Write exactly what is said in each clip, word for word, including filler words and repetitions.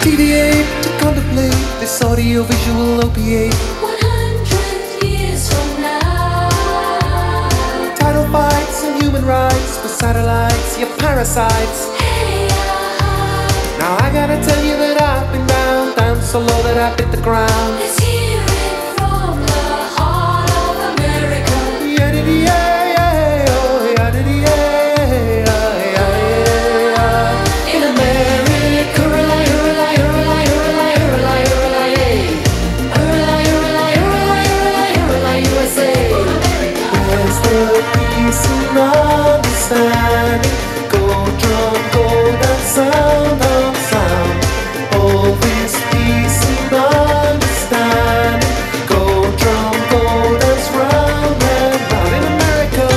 Deviate to contemplate this audio-visual opiate. One hundred years from now, Title fights and human rights for satellites, you're parasites. hey, ah, Now I gotta tell you that I've been down, down so low that I hit the ground. let's hear it from the heart of America. Yeah-diddy-yeah, yeah, oh, yeah-diddy-yeah, yeah, yeah, yeah. In America, hurrah, hurrah, hurrah, hurrah, hurrah, hurrah, hey. Hurrah, hurrah, hurrah, hurrah, hurrah, U S A. Where's the peace and understanding? Go drum, go down, sound on sound. All this peace and understanding. Go drum, go dance round and round in America.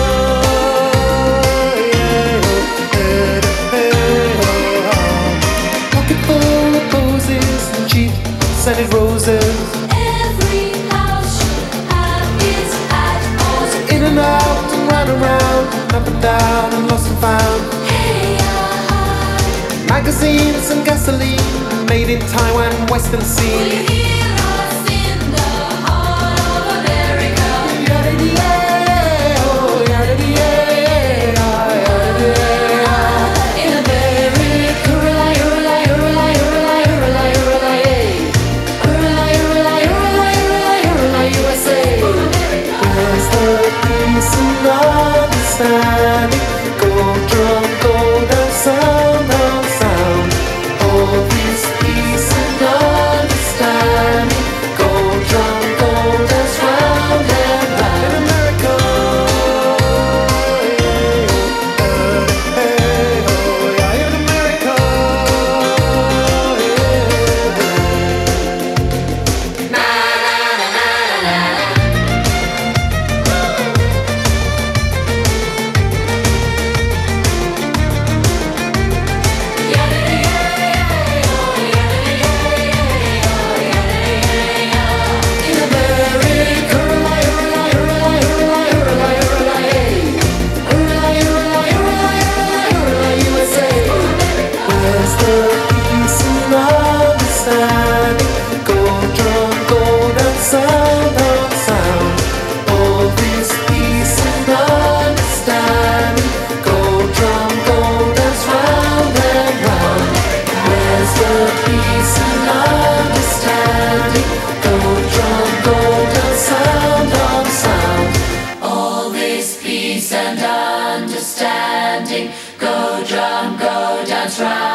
Yeah, hey, hey, oh, oh. Pocket full of posies and cheap scented roses. Every house should have its hat on. In and out and round and round, up and down and lost and found. Hey, ah, Magazines and gasoline, made in Taiwan, Western will scene. you hear us in the heart of America? Yeah-diddy-yeah, oh, yeah-diddy-yeah, yeah-diddy-yeah. In America, hurrah, hurrah, hurrah, hurrah, hurrah, hurrah, hey. Hurrah, hurrah, hurrah, hurrah, hurrah, U S A. Where's the peace and understanding? Go drum, go down, sound on sound. All this peace and understanding. Go drum, go dance round and round in America. Yeah, hey, oh, yeah, in America. In America, hurrah, hurrah, hurrah, hurrah, hurrah, hurrah, hey. Hurrah, hurrah, hurrah, hurrah, hurrah, U S A. Where's the peace and understanding? Go drum, go down, sound on sound. All this peace and understanding. Go drum, go dance round and round. Where's the peace and understanding? Go drum, go down, sound on sound. All this peace and understanding, go drum, go dance round.